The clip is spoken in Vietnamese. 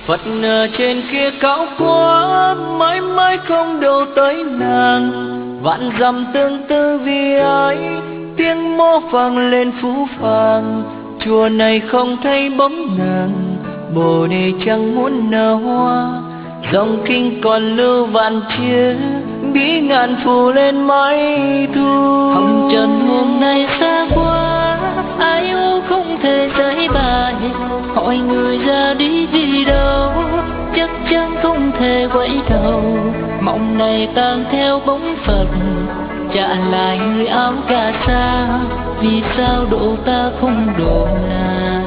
Phật ở trên kia cao quá, mãi mãi không độ tới nàng. Vạn dặm tương tư vì ai, tiếng mõ vang lên phũ phàng. Chùa này không thấy bóng nàng, bồ đề chẳng muốn nở hoa. Dòng kinh còn lưu vạn chữ, bí ngàn phủ lên mái thu. Hồng trần hôm nay xa quá, ai u không thể giải bài. Hỏi người ra đi vì đâu, chắc chắn không thể quay đầu. Mộng này tan theo bóng Phật, trả lại người áo cà sa. Vì sao độ ta không độ nàng?